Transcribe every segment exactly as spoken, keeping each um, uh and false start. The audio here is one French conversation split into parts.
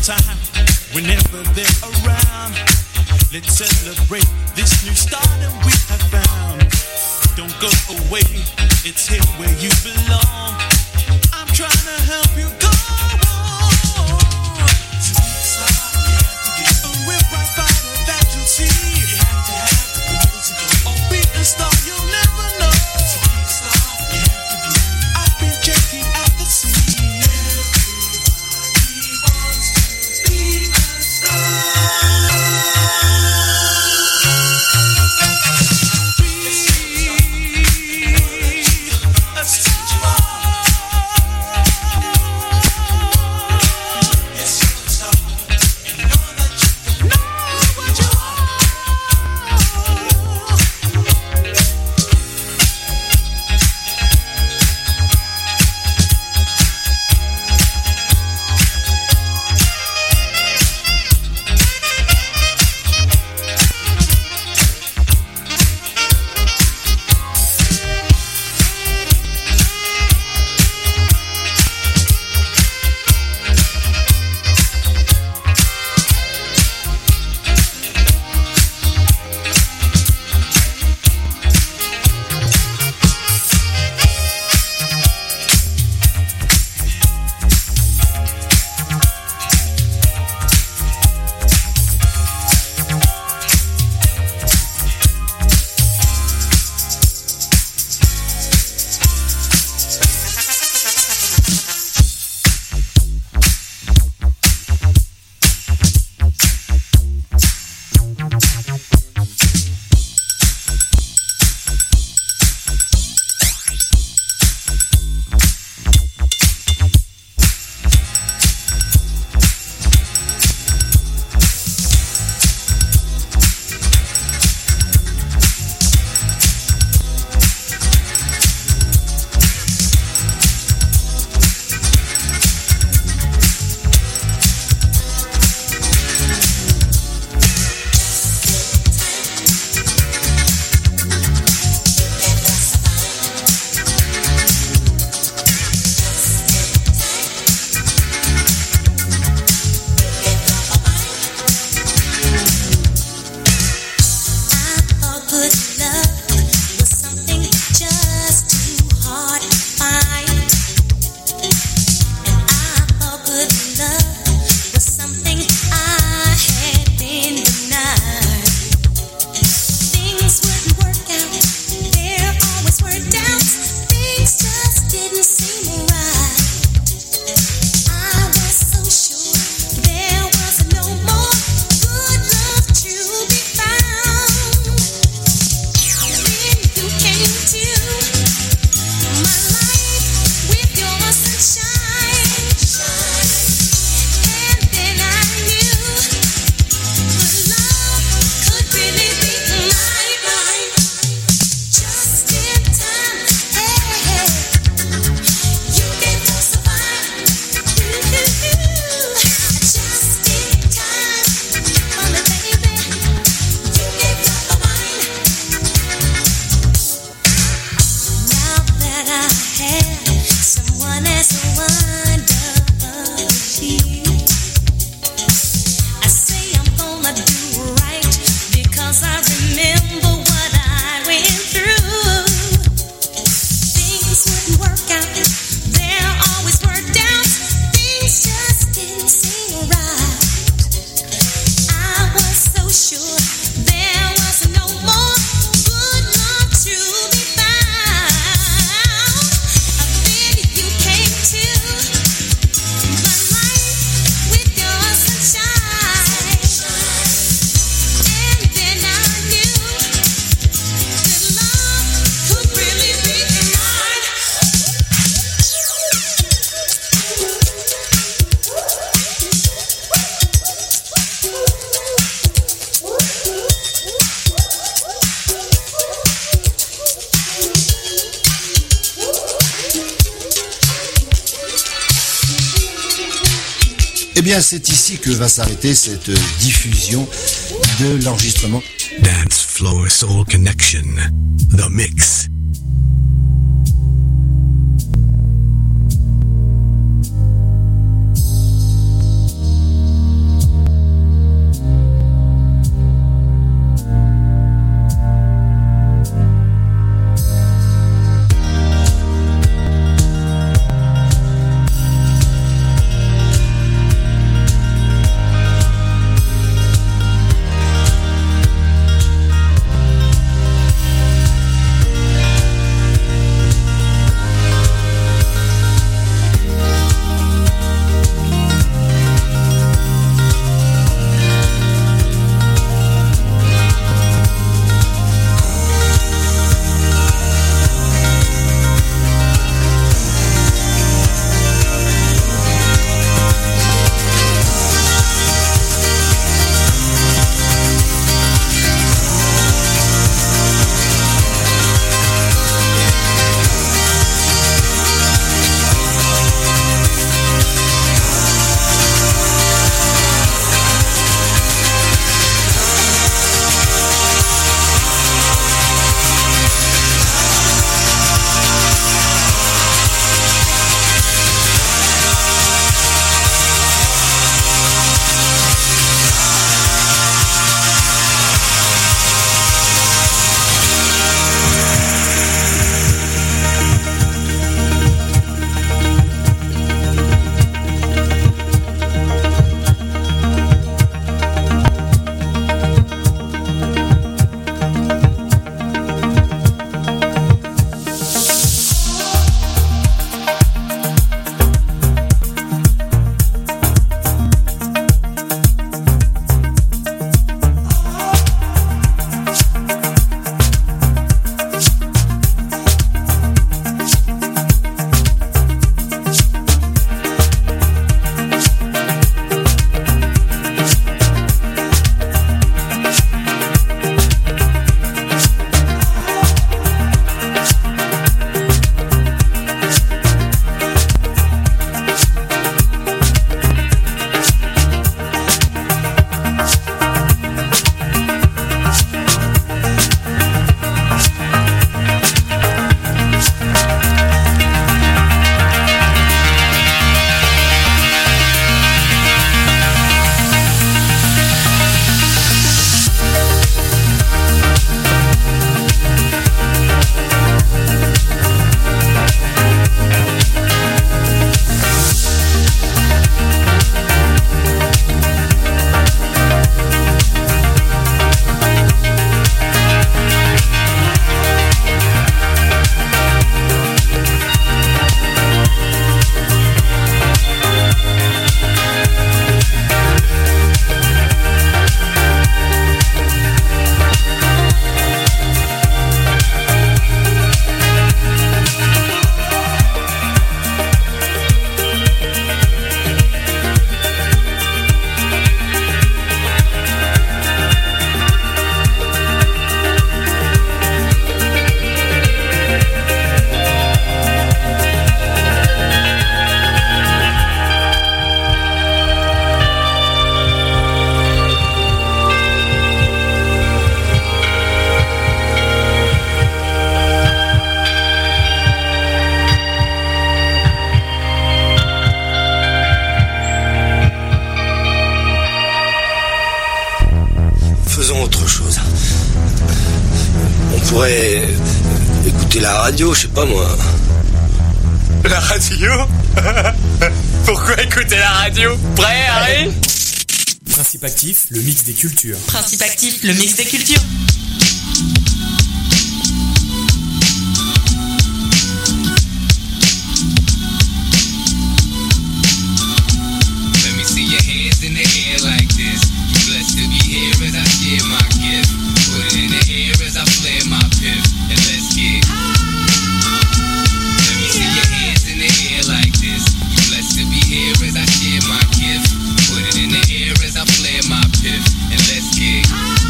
time, whenever they're around. Let's celebrate this new start that we have found. Don't go away, it's here where you belong. I'm trying to help you go on. A real bright fighter that you'll see. You have to have the music. Or be a star you'll never know. I've been checking out the scene. Everybody wants to be a star. Eh bien, c'est ici que va s'arrêter cette diffusion de l'enregistrement. Dance Floor Soul Connection, The Mix. pourrais écouter la radio, je sais pas moi. La radio? Pourquoi écouter la radio? Prêt, Harry? Principe actif, le mix des cultures. Principe actif, le mix des cultures. Let me see your hands in the air like this. You blessed to be here as I share my gift. Put it in the air as I flare my piff. And let's get. Let me see your hands in the air like this. You blessed to be here as I share my gift. Put it in the air as I flare my piff. And let's get.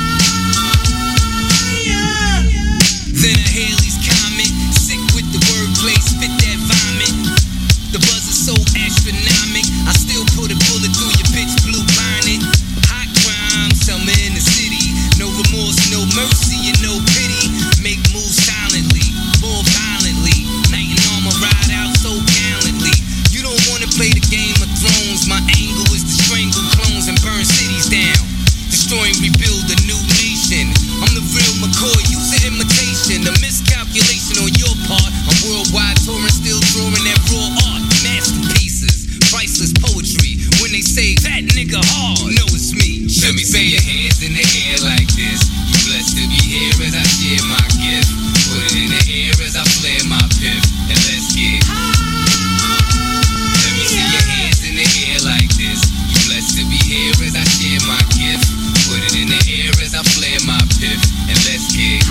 Then I hail these comment. Sick with the wordplay, spit that vomit. The buzz is so astronomic. I still put a bullet through your bitch blue bonnet. Hot crime, summer in the city. No remorse, no mercy, and no pity. Make moves silently, more violently. Knight in armor ride out so gallantly. You don't wanna play the Game of Thrones. My angle is to strangle clones and burn cities down. Destroy and rebuild a new nation. I'm the real McCoy, use an imitation. A miscalculation on your part. I'm worldwide touring, still drawing that raw art. Masterpieces, priceless poetry. When they say that nigga hard, you know it's me. Let me see your hands in the air like this. You blessed to be here as I share my gift. Put it in the air as I flare my piff. And let's get. Let me see your hands in the air like this. You blessed to be here as I share my gift. Put it in the air as I flare my piff. And let's get.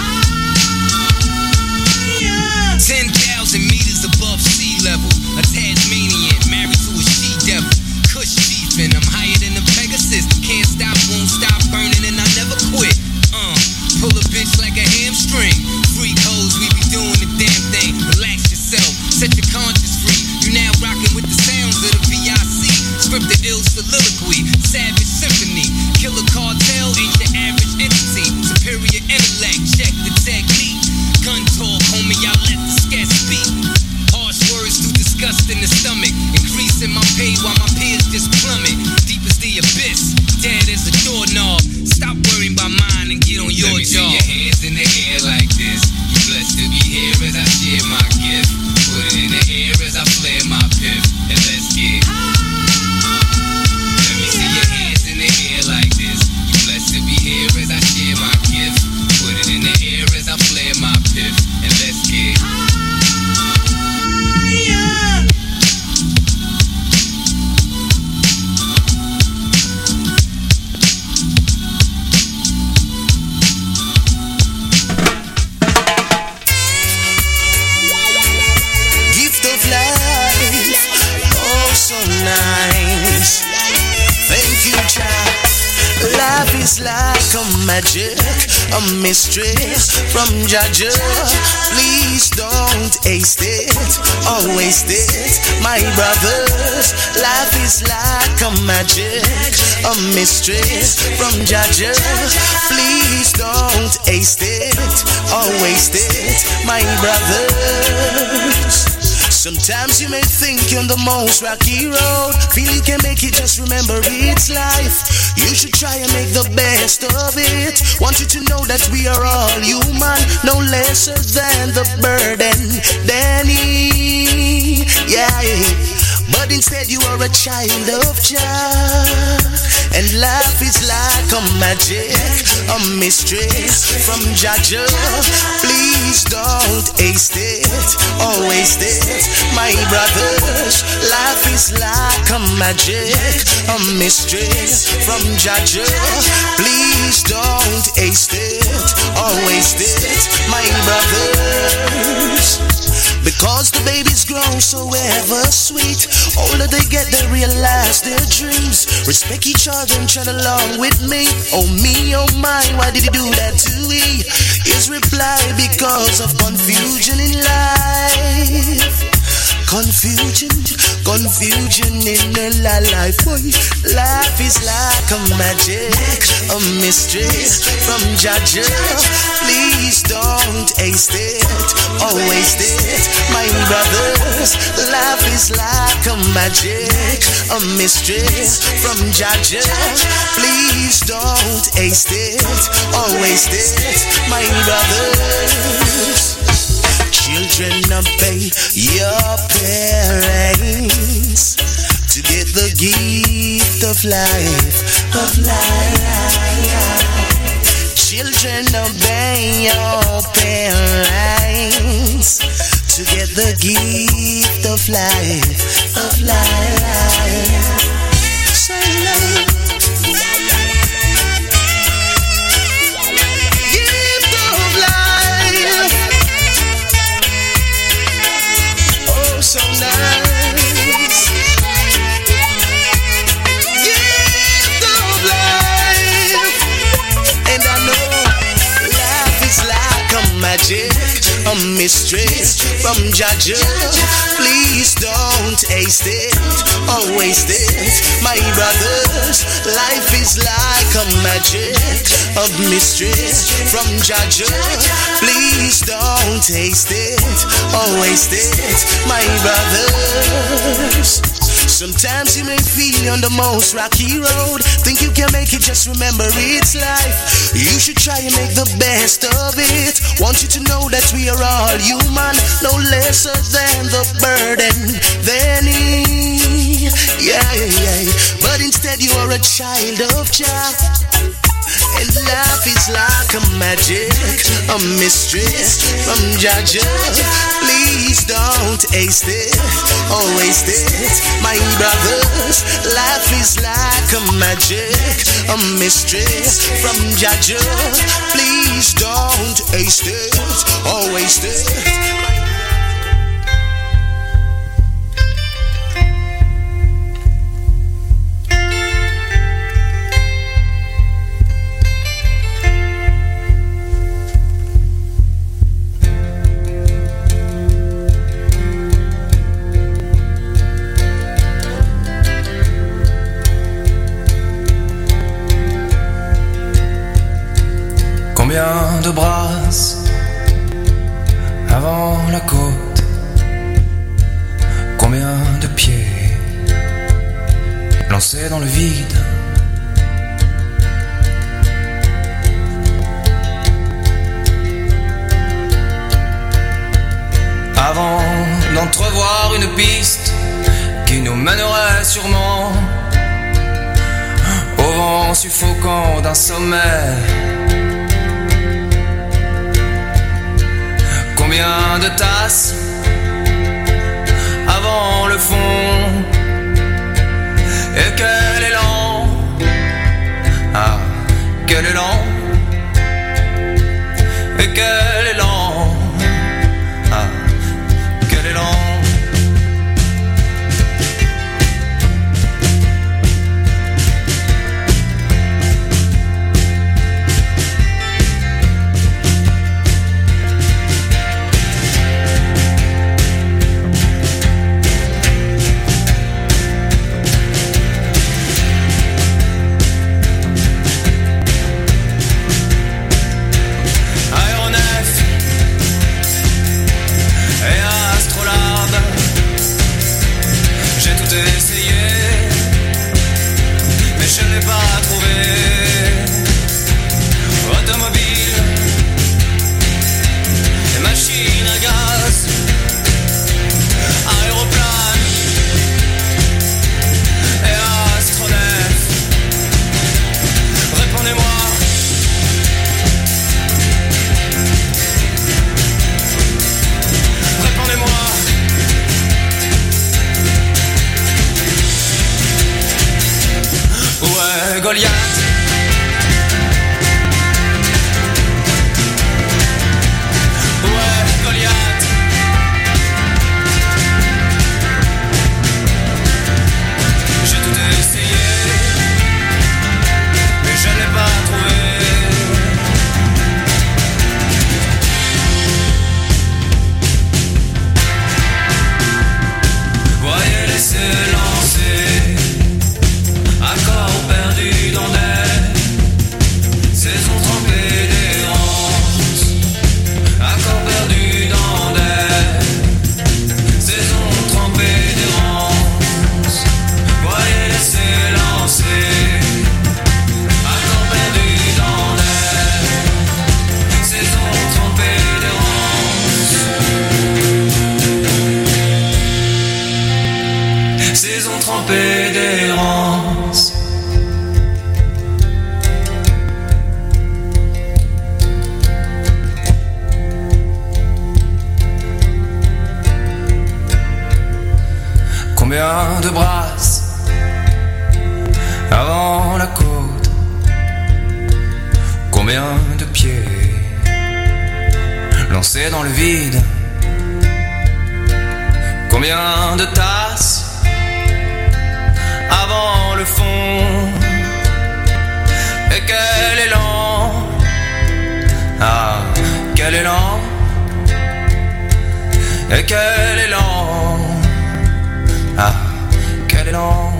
ten thousand meters above sea level. A Tasmanian married to a she-devil. Kush chiefin', I'm higher than a Pegasus. Can't stop, won't stop burning, and I never quit. Uh, pull a bitch like a hamstring. Freak hoes, we be doing the damn thing. Relax yourself, set your conscience free. You now rockin' with the sounds of the V I C. Scripted ill soliloquy, savage symphony. Killer cartel ain't your average entity. Superior intellect, check the technique. Gun talk, homie, I let the scat speak. Harsh words too disgust in the stomach. Increasing my pay while my peers just plummet. Deep as the abyss, dead as a doorknob. Stop worrying about mine and get on your Let me job. see your hands in the air like this. You blessed to be here as I share my gift. Put it in the air as I flare my piff. And let's get. Let me see your hands in the air like this. You blessed to be here as I share my gift. Put it in the air as I flare my piff. And let's get. Gift of life, oh so nice. Thank you, child. Life is like a magic, a mystery from Jaja. Please don't waste it, or waste it, my brothers. Life is like a magic, a mystery from Jaja. Please don't waste it, or waste it, my brothers. Sometimes you may think you're on the most rocky road. Feel you can make it, just remember it's life. You should try and make the best of it. Want you to know that we are all human, no lesser than the burden Danny. Yeah, but instead you are a child of Jah. And life is like a magic, a mystery from Jaja. Please don't waste it, or waste it, my brothers. Life is like a magic, a mystery from Jaja. Please don't waste it, or waste it, my brothers. Because the babies grow so ever sweet. Older they get, they realize their dreams. Respect each other and tread along with me. Oh me, oh my, why did he do that to me? His reply, because of confusion in life. Confusion, confusion in her life. Boy, life is like a magic, a mystery from Jaja. Please don't haste it, or waste it, my brothers. Life is like a magic, a mystery from Jaja. Please don't haste it, or waste it, my brothers. Children, obey your parents to get the gift of life, of life. Children, obey your parents to get the gift of life, of life. So love. So nice, gift of life, and I know life is like a magic, a mystery from Jaja. Please don't haste it, or waste it, my brothers. Life is like a magic, a mystery from Jaja. Please don't haste it, or waste it, my brothers. Sometimes you may feel on the most rocky road, think you can make it, just remember it's life. You should try and make the best of it. Want you to know that we are all human, no lesser than the burden than he. Yeah, yeah, but instead you are a child of Jah. And life is like a magic, a mystery from Jaja. Please don't haste it, or waste it, my brothers. Life is like a magic, a mystery from Jaja. Please don't haste it, or waste it. Combien de brasses avant la côte, combien de pieds lancés dans le vide. Avant d'entrevoir une piste qui nous mènerait sûrement au vent suffocant d'un sommet. Combien de tasses avant le fond, et quel élan, ah, quel élan, et quel élan, ah, quel élan. Goliath. Ouais, Goliath. J'ai tout essayé, mais je l'ai pas trouvé. Voyez laisser chercher dans le vide. Combien de tasses avant le fond? Et quel élan, ah, quel élan, et quel élan, ah, quel élan.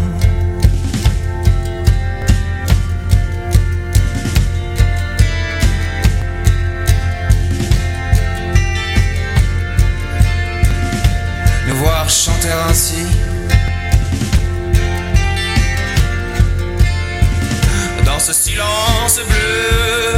Nous voir chanter ainsi dans ce silence bleu.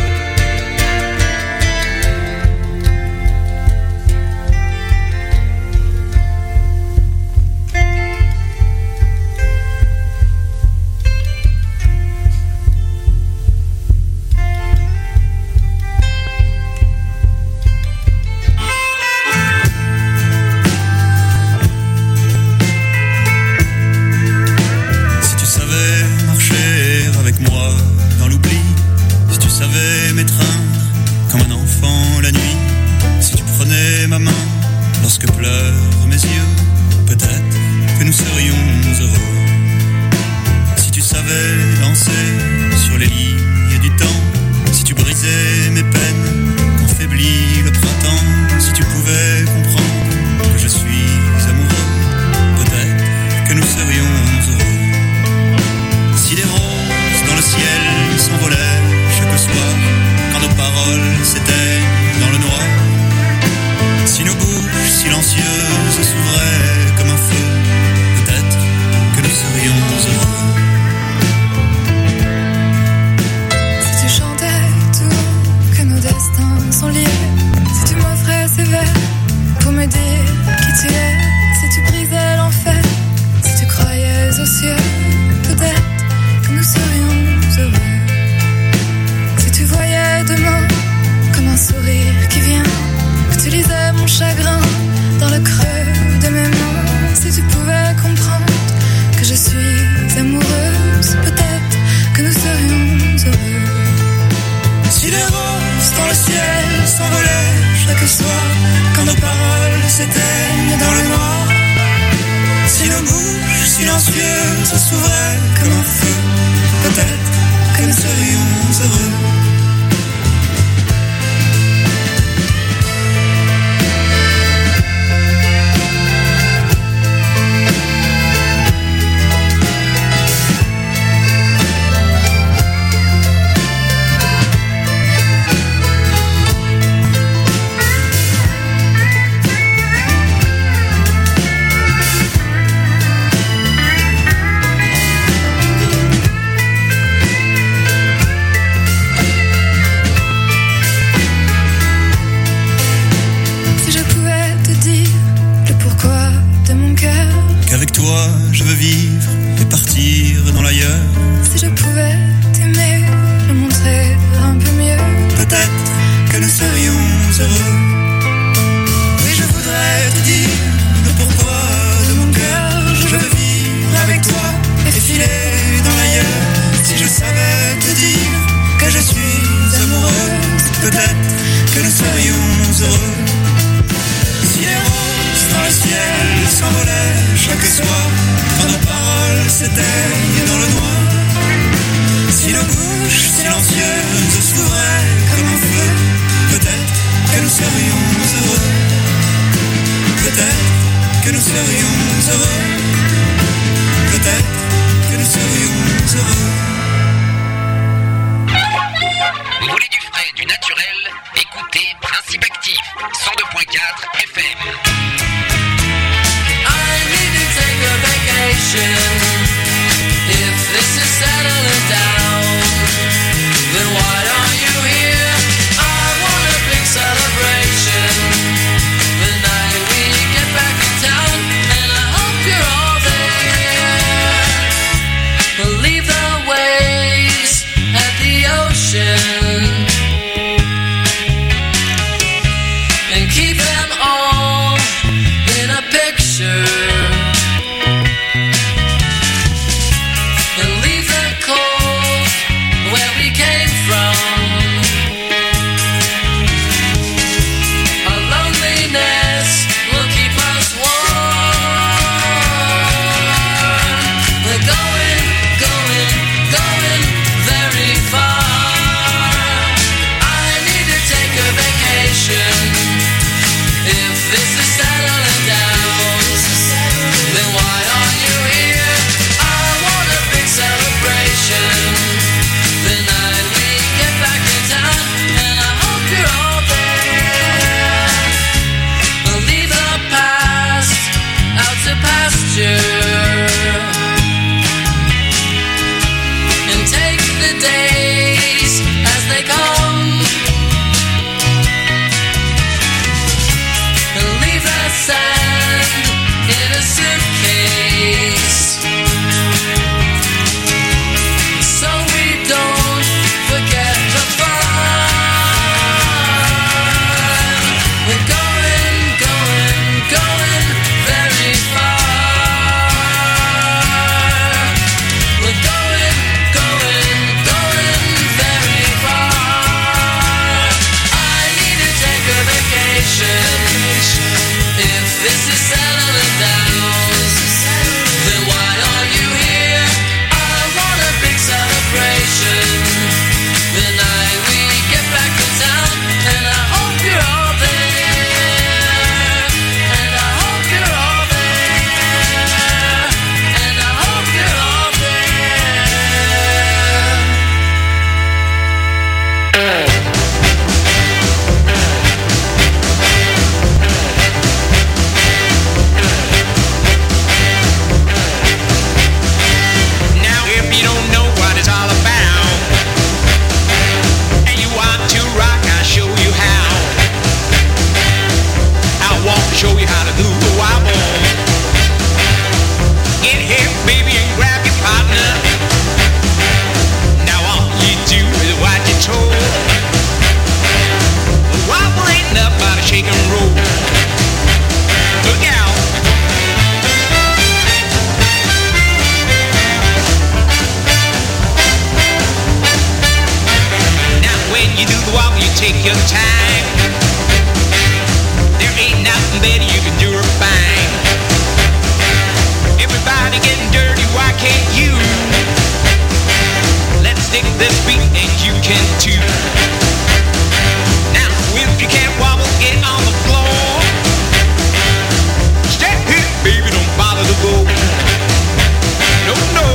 Lorsque pleurent mes yeux, peut-être que nous serions heureux. Si tu savais danser sur les lignes du temps, si tu brisais mes peines quand faiblit le printemps, si tu pouvais comprendre que je suis amoureux, peut-être que nous serions heureux. Si les roses dans le ciel s'envolaient chaque soir, quand nos paroles s'éteignent dans le noir, si nos bouches silencieuses s'ouvraient comme un feu, peut-être que nous serions heureux. Si tu chantais tout haut que nos destins sont liés, si tu m'offrais ces vers pour me dire qui tu es, si tu brisais l'enfer, si tu croyais aux cieux, peut-être que nous serions heureux. Si tu voyais demain comme un sourire qui vient, que tu lisais mon chagrin dans le creux de mes mains, si tu pouvais comprendre que je suis amoureuse, peut-être que nous serions heureux. Si les roses dans le ciel s'envolaient chaque soir, quand nos paroles s'éteignent dans le noir, si nos bouches silencieuses s'ouvraient comme un feu, peut-être que nous serions heureux. Avec toi, je veux vivre et partir dans l'ailleurs. Si je pouvais t'aimer, le montrer un peu mieux, peut-être que nous serions heureux. Oui, je voudrais te dire le pourquoi de mon cœur. Je veux vivre avec toi et filer dans l'ailleurs. Si je savais te dire que je suis amoureuse, peut-être que nous serions heureux. Si les roses dans le ciel s'envolaient chaque soir, quand nos paroles s'éteignent dans le noir, si nos bouches silencieuses s'ouvraient comme un feu, peut-être que nous serions heureux. Peut-être que nous serions heureux. Peut-être que nous serions heureux. Vous voulez du frais, du naturel? Écoutez Principe Actif, cent deux point quatre F M. Take a vacation. If this is settling down, then why are you here? I want a big celebration the night we get back in town, and I hope you're all there. take your time. There ain't nothing better, you can do her fine. Everybody getting dirty, why can't you? Let's stick this beat and you can too. Now, if you can't wobble, get on the floor. Step here, baby, don't bother to go. No, no.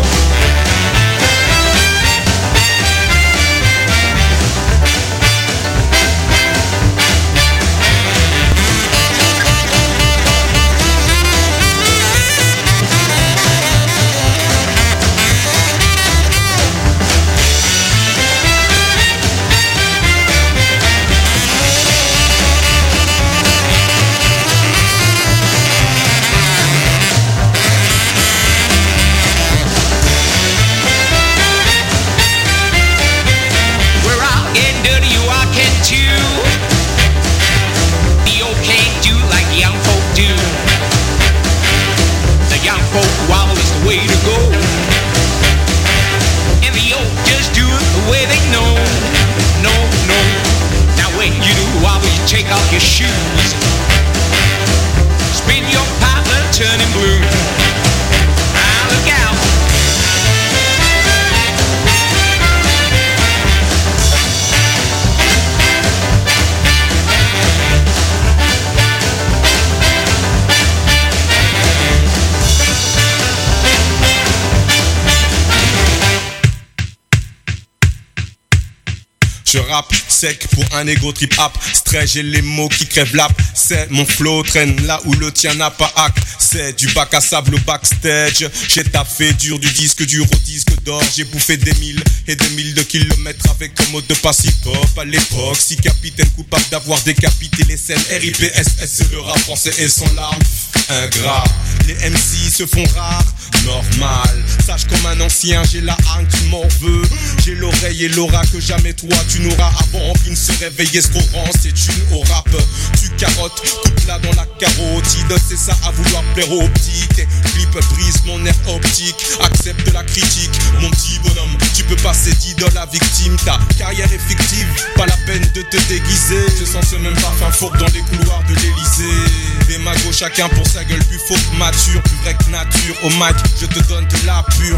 Take off your shoes. Spin your partner turning blue. Ah, look out. Je rappe sec pour un égo trip hop. Stretch, j'ai les mots qui crèvent l'ap. C'est mon flow traîne là où le tien n'a pas hack. C'est du bac à sable au backstage. J'ai taffé dur du disque dur au disque d'or. J'ai bouffé des milles et des milles de kilomètres avec un mode de passe hip-hop. À l'époque, si capitaine coupable d'avoir décapité les scènes R I P S S, le rap français et son larme ingrat. Les M C se font rares, normal. Sache comme un ancien, j'ai la hargne qui m'en veut. J'ai l'oreille et l'aura que jamais toi tu n'auras avant qu'il ne se réveille escroquant. C'est une au rap, tu carottes, coupe-la dans la carotide. C'est ça à vouloir plaire aux petits. Tes clips brisent mon nerf optique. Accepte la critique, mon petit bonhomme. Tu peux passer d'idole à victime. Ta carrière est fictive, pas la peine de te déguiser. Je sens ce même parfum fourbe dans les couloirs de l'Elysée. Des magos chacun pour sa gueule, plus faux que mature, plus vrai que nature. Au mic, je te donne de la pure